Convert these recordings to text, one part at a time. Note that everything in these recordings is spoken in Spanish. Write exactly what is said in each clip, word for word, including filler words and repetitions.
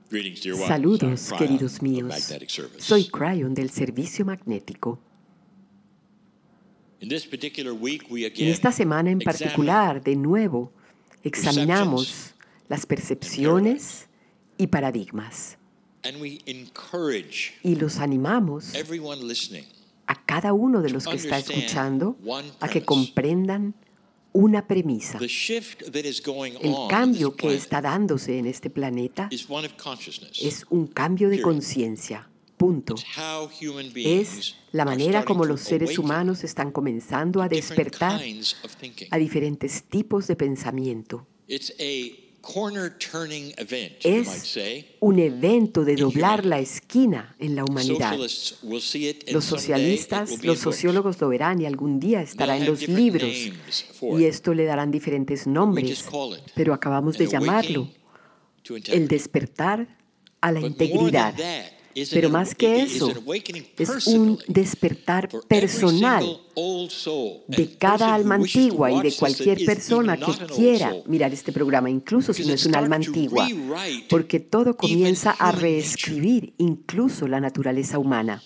Saludos, queridos míos. Soy Cryon del Servicio Magnético. En esta semana en particular, de nuevo, examinamos las percepciones y paradigmas. Y los animamos a cada uno de los que está escuchando a que comprendan una premisa. El cambio que está dándose en este planeta es un cambio de conciencia. Punto. Es la manera como los seres humanos están comenzando a despertar a diferentes tipos de pensamiento. Es un evento de doblar la esquina en la humanidad. Los socialistas, los sociólogos lo verán y algún día estará en los libros. Y esto le darán diferentes nombres, pero acabamos de llamarlo el despertar a la integridad. Pero más que eso, es un despertar personal de cada alma antigua y de cualquier persona que quiera mirar este programa, incluso si no es un alma antigua, porque todo comienza a reescribir incluso la naturaleza humana.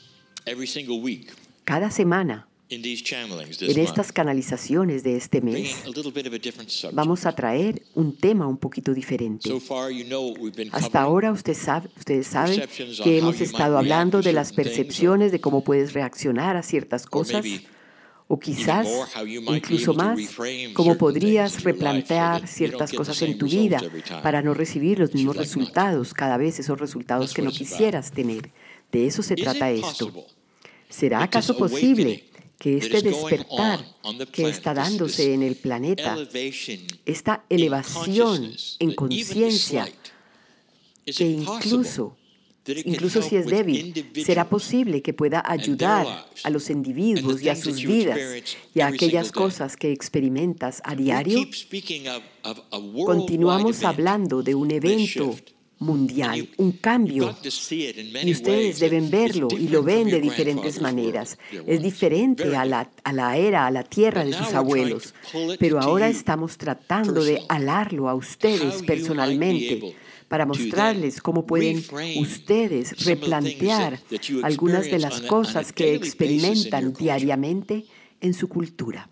Cada semana, en estas canalizaciones de este mes, vamos a traer un tema un poquito diferente. Hasta ahora usted sabe, ustedes saben que hemos estado hablando de las percepciones, de cómo puedes reaccionar a ciertas cosas, o quizás, incluso más, cómo podrías replantear ciertas cosas en tu vida para no recibir los mismos resultados, cada vez esos resultados que no quisieras tener. De eso se trata esto. ¿Será acaso posible que este despertar que está dándose en el planeta, esta elevación en conciencia, que incluso, incluso si es débil, será posible que pueda ayudar a los individuos y a sus vidas y a aquellas cosas que experimentas a diario? Continuamos hablando de un evento mundial, un cambio, y ustedes deben verlo y lo ven de diferentes maneras. Es diferente a la, a la era, a la tierra de sus abuelos, pero ahora estamos tratando de alarlo a ustedes personalmente para mostrarles cómo pueden ustedes replantear algunas de las cosas que experimentan diariamente en su cultura.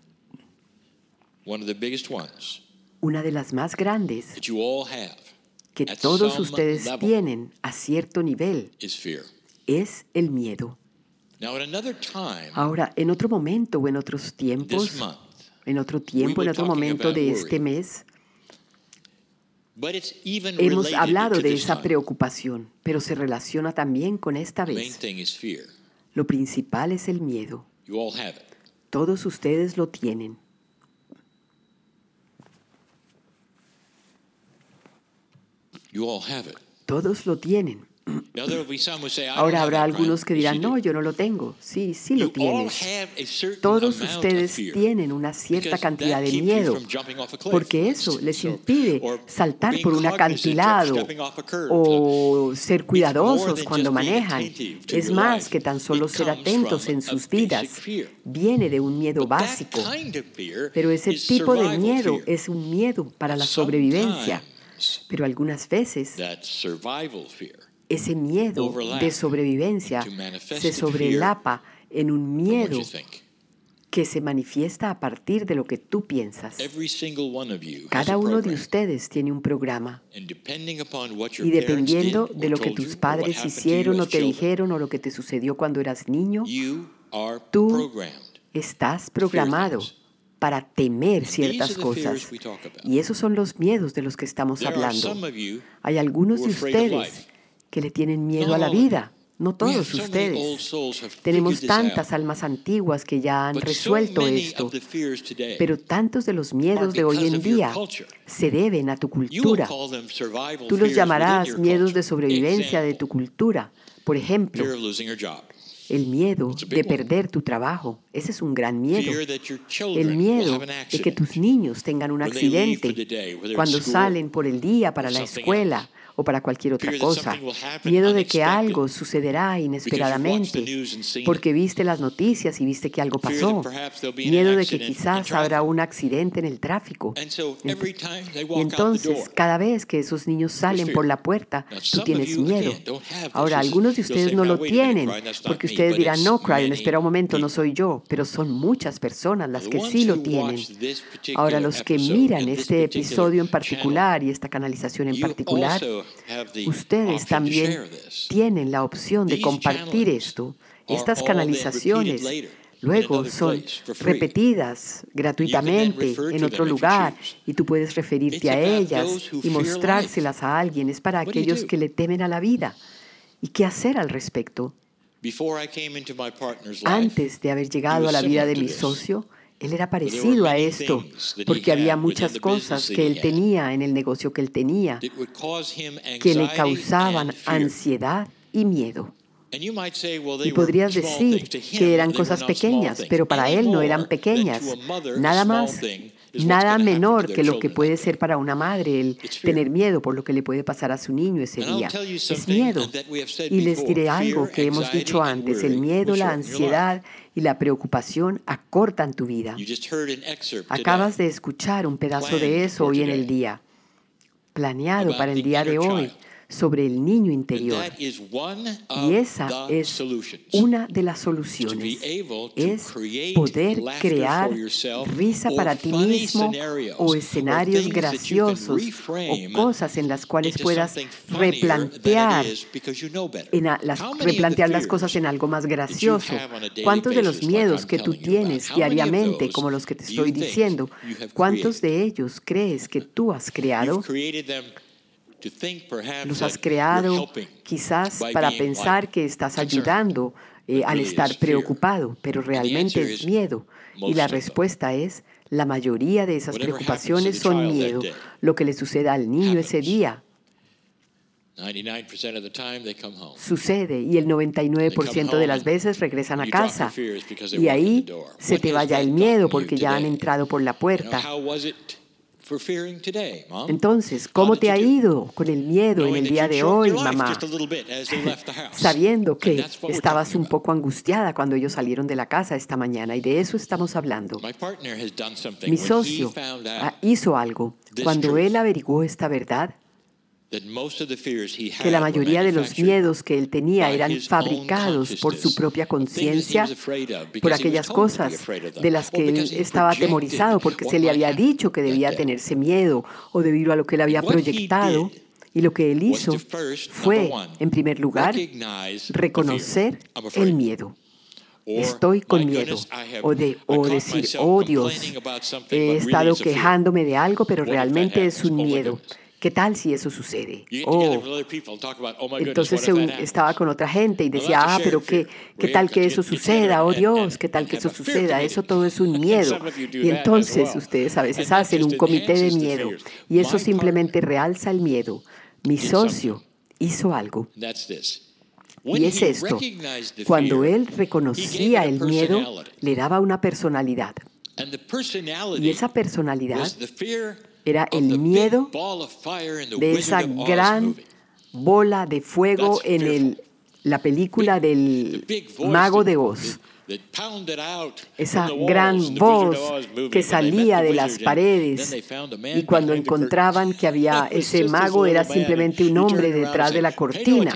Una de las más grandes que todos ustedes tienen a cierto nivel es el miedo. Ahora, en otro momento o en otros tiempos, en otro tiempo, en otro momento de este mes, hemos hablado de esa preocupación, pero se relaciona también con esta vez. Lo principal es el miedo. Todos ustedes lo tienen. Todos lo tienen. Ahora habrá algunos que dirán, no, yo no lo tengo. Sí, sí lo tienes. Todos ustedes tienen una cierta cantidad de miedo, porque eso les impide saltar por un acantilado o ser cuidadosos cuando manejan. Es más que tan solo ser atentos en sus vidas. Viene de un miedo básico, pero ese tipo de miedo es un miedo para la sobrevivencia. Pero algunas veces ese miedo de sobrevivencia se sobrelapa en un miedo que se manifiesta a partir de lo que tú piensas. Cada uno de ustedes tiene un programa. Y dependiendo de lo que tus padres hicieron o te dijeron o lo que te sucedió cuando eras niño, tú estás programado para temer ciertas cosas. Y esos son los miedos de los que estamos hablando. Hay algunos de ustedes que le tienen miedo a la vida. No todos ustedes. Tenemos tantas almas antiguas que ya han resuelto esto. Pero tantos de los miedos de hoy en día se deben a tu cultura. Tú los llamarás miedos de sobrevivencia de tu cultura. Por ejemplo, el miedo de perder tu trabajo. Ese es un gran miedo. El miedo de que tus niños tengan un accidente cuando salen por el día para la escuela o para cualquier otra cosa. Miedo de que algo sucederá inesperadamente porque viste las noticias y viste que algo pasó. Miedo de que quizás habrá un accidente en el tráfico. Y entonces, cada vez que esos niños salen por la puerta, tú tienes miedo. Ahora, algunos de ustedes no lo tienen porque ustedes dirán, no, Cryon, espera un momento, no soy yo. Pero son muchas personas las que sí lo tienen. Ahora, los que miran este episodio en particular y esta canalización en particular, ustedes también tienen la opción de compartir esto. Estas canalizaciones luego son repetidas gratuitamente en otro lugar y tú puedes referirte a ellas y mostrárselas a alguien. Es para aquellos que le temen a la vida. ¿Y qué hacer al respecto? Antes de haber llegado a la vida de mi socio, él era parecido a esto, porque había muchas cosas que él tenía en el negocio que él tenía que le causaban ansiedad y miedo. Y podrías decir que eran cosas pequeñas, pero para él no eran pequeñas. Nada más, nada menor que lo que puede ser para una madre el tener miedo por lo que le puede pasar a su niño ese día. Es miedo. Y les diré algo que hemos dicho antes. El miedo, la ansiedad y la preocupación acortan tu vida. Acabas de escuchar un pedazo de eso hoy en el día, planeado para el día de hoy, sobre el niño interior. Y esa es una de las soluciones, es poder crear risa para ti mismo o escenarios graciosos o cosas en las cuales puedas replantear, en a, las, replantear las cosas en algo más gracioso. ¿Cuántos de los miedos que tú tienes diariamente, como los que te estoy diciendo, cuántos de ellos crees que tú has creado? Los has creado quizás para pensar que estás ayudando eh, al estar preocupado, pero realmente es miedo. Y la respuesta es, la mayoría de esas preocupaciones son miedo. Lo que le suceda al niño ese día sucede y el noventa y nueve por ciento de las veces regresan a casa y ahí se te vaya el miedo porque ya han entrado por la puerta. Entonces, ¿cómo te ha ido con el miedo en el día de hoy, mamá? Sabiendo que estabas un poco angustiada cuando ellos salieron de la casa esta mañana, y de eso estamos hablando. Mi socio hizo algo. Cuando él averiguó esta verdad, que la mayoría de los miedos que él tenía eran fabricados por su propia conciencia, por aquellas cosas de las que él estaba atemorizado porque se le había dicho que debía tenerse miedo o debido a lo que él había proyectado. Y lo que él hizo fue, en primer lugar, reconocer el miedo. Estoy con miedo. O, de, o decir, oh Dios, he estado quejándome de algo, pero realmente es un miedo. ¿Qué tal si eso sucede? Oh. Entonces estaba con otra gente y decía, ah, pero qué, ¿qué tal que eso suceda? Oh Dios, ¿qué tal que eso suceda? Eso todo es un miedo. Y entonces ustedes a veces hacen un comité de miedo y eso simplemente realza el miedo. Mi socio hizo algo. Y es esto. Cuando él reconocía el miedo, le daba una personalidad. Y esa personalidad era el miedo de esa gran bola de fuego en el, la película del Mago de Oz. Esa gran voz que salía de las paredes y cuando encontraban que había ese mago era simplemente un hombre detrás de la cortina.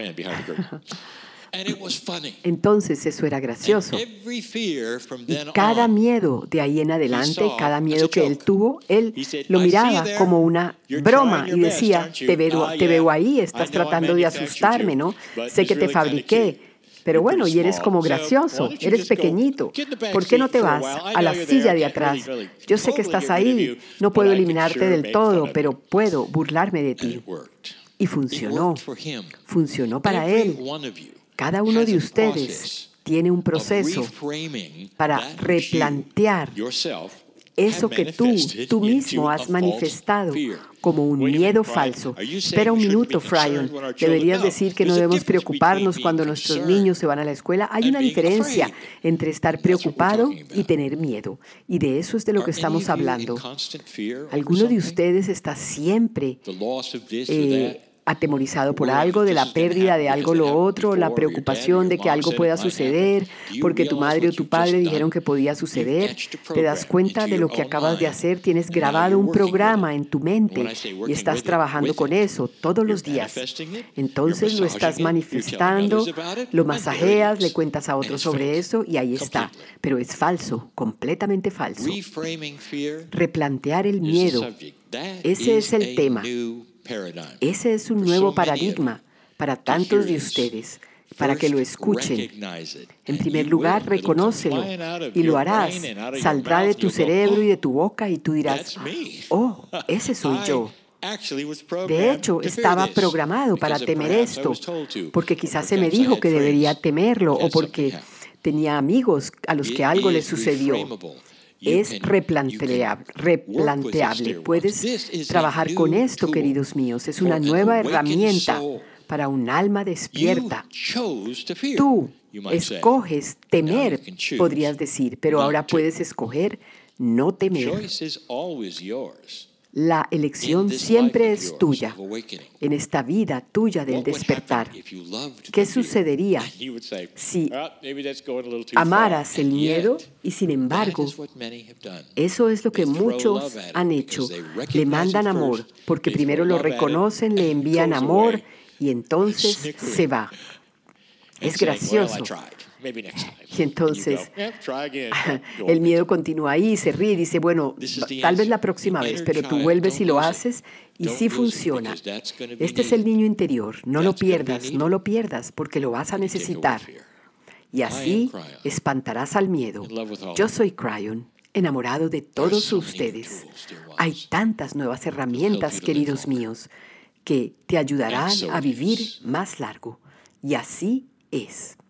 Entonces eso era gracioso. Y cada miedo de ahí en adelante, cada miedo que él tuvo, él lo miraba como una broma y decía, te veo, te veo ahí, estás tratando de asustarme, ¿no? Sé que te fabriqué. Pero bueno, y eres como gracioso, eres pequeñito. ¿Por qué no te vas a la silla de atrás? Yo sé que estás ahí, no puedo eliminarte del todo, pero puedo burlarme de ti. Y funcionó. Funcionó para él. Cada uno de ustedes tiene un proceso para replantear eso que tú, tú mismo has manifestado como un miedo falso. Espera un minuto, Fryon. Deberías decir que no debemos preocuparnos cuando nuestros niños se van a la escuela. Hay una diferencia entre estar preocupado y tener miedo. Y de eso es de lo que estamos hablando. ¿Alguno de ustedes está siempre eh, atemorizado por algo, de la pérdida de algo lo otro, la preocupación de que algo pueda suceder, porque tu madre o tu padre dijeron que podía suceder. Te das cuenta de lo que acabas de hacer, tienes grabado un programa en tu mente y estás trabajando con eso todos los días. Entonces lo estás manifestando, lo masajeas, le cuentas a otros sobre eso y ahí está. Pero es falso, completamente falso. Replantear el miedo, ese es el tema. Ese es un nuevo paradigma para tantos de ustedes, para que lo escuchen. En primer lugar, reconócelo y lo harás. Saldrá de tu cerebro y de tu boca y tú dirás, oh, ese soy yo. De hecho, estaba programado para temer esto, porque quizás se me dijo que debería temerlo o porque tenía amigos a los que algo les sucedió. Es replanteable, replanteable. Puedes trabajar con esto, queridos míos. Es una nueva herramienta para un alma despierta. Tú escoges temer, podrías decir, pero ahora puedes escoger no temer. La elección siempre es tuya, en esta vida tuya del despertar. ¿Qué sucedería si amaras el miedo y sin embargo, eso es lo que muchos han hecho? Le mandan amor, porque primero lo reconocen, le envían amor y entonces se va. Es gracioso. Y entonces el miedo continúa ahí, se ríe y dice, bueno, tal vez la próxima vez, pero tú vuelves y lo haces y sí funciona. Este es el niño interior, no lo pierdas, no lo pierdas, porque lo vas a necesitar. Y así espantarás al miedo. Yo soy Kryon, enamorado de todos ustedes. Hay tantas nuevas herramientas, queridos míos, que te ayudarán a vivir más largo. Y así es.